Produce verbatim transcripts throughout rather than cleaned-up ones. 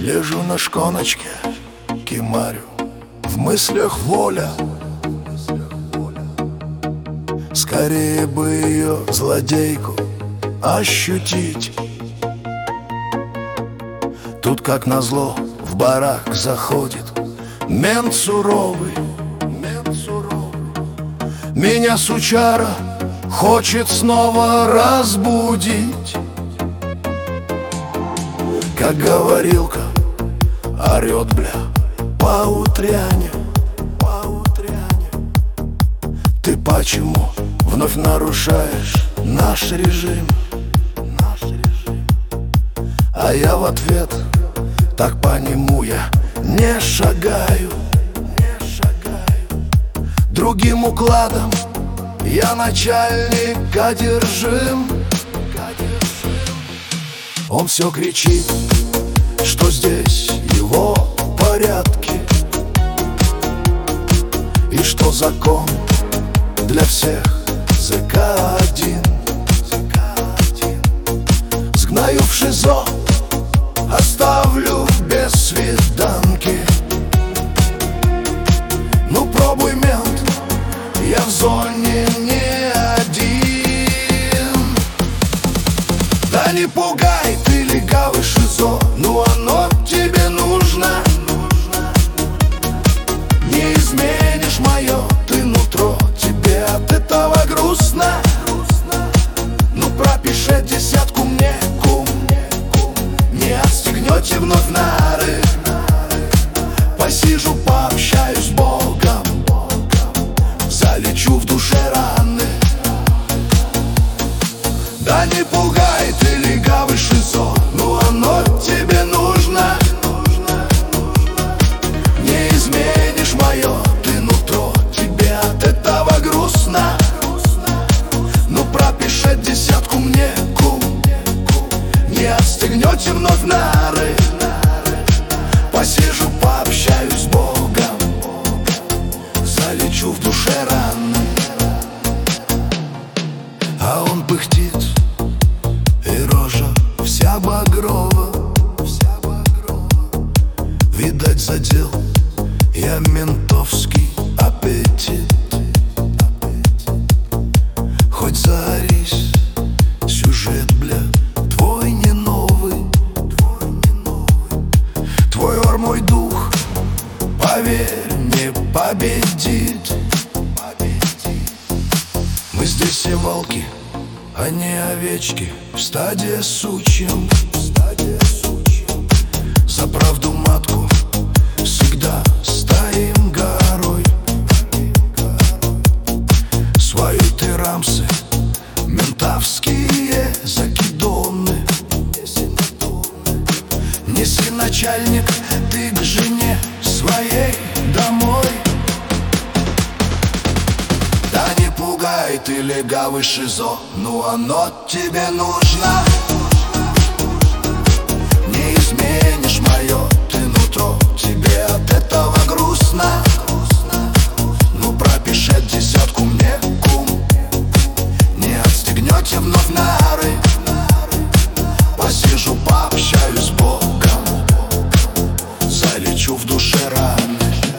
Лежу на шконочке, кимарю, в мыслях воля. Скорее бы ее, злодейку, ощутить. Тут, как назло, в барак заходит мент суровый. Меня сучара хочет снова разбудить. Как говорилка, орет, бля, по утряне, по утряне. Ты почему вновь нарушаешь наш режим? Наш режим. А я в ответ, так по нему я не шагаю, не шагаю. Другим укладом я начальник одержим. Он все кричит, что здесь его порядки, и что закон для всех ЗК один. Сгною в ШИЗО, оставлю без свиданки. Ну пробуй, мент, я в зоне не один. Да не пугай, ты легавый ШИЗО, ну оно тебе нужно. Не изменишь мое ты нутро, тебе от этого грустно. Ну пропиши десятку мне, кум, не отстегнете вновь нары. Посижу, пообщаюсь с Богом, залечу в душе раны. Да не пугай, ты легавый ШИЗО, ну оно тебе нужно. Не изменишь мое ты нутро, тебе от этого грустно. Ну пропиши десятку мне, кум, не отстегнете вновь нары. Посижу, пообщаюсь с Богом, залечу в душе раны. А он пыхтит, и рожа вся багрова, вся багрова. Видать, задел я ментовский аппетит. Хоть заорись, сюжет, бля, твой не новый, твой не новый. Твой ор мой дух, поверь, не победит. Мы здесь все волки, а не овечки, в стаде сучьем. За правду матку всегда стоим горой. Свои ты рамсы, ментовские закидоны. Неси, начальник, ты к жене своей домой. Да не пугай, ты легавый ШИЗО, ну оно тебе нужно. Не изменишь мое ты нутро, тебе от этого грустно. Ну пропиши десятку мне, кум, не отстегнете вновь нары. Посижу, пообщаюсь с Богом, залечу в душе раны.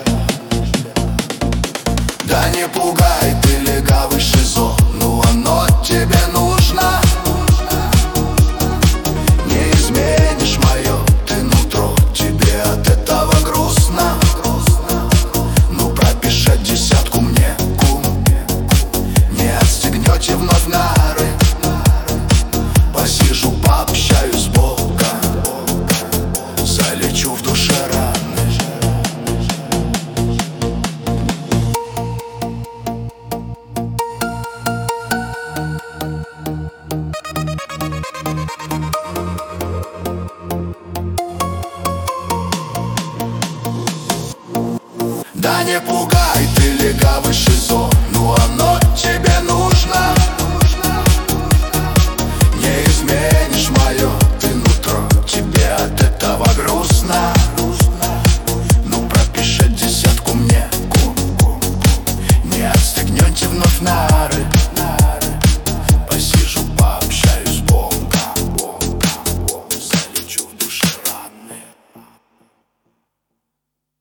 Да не пугай, ты легавый ШИЗО, ну оно тебе нужно. Не изменишь мое ты нутро, тебе от этого грустно. Ну пропиши десятку мне, кум, не отстегнете вновь нары. Посижу, пообщаюсь с Богом, залечу в душе раны. Да не пугай, ты легавый ШИЗО, ну оно тебе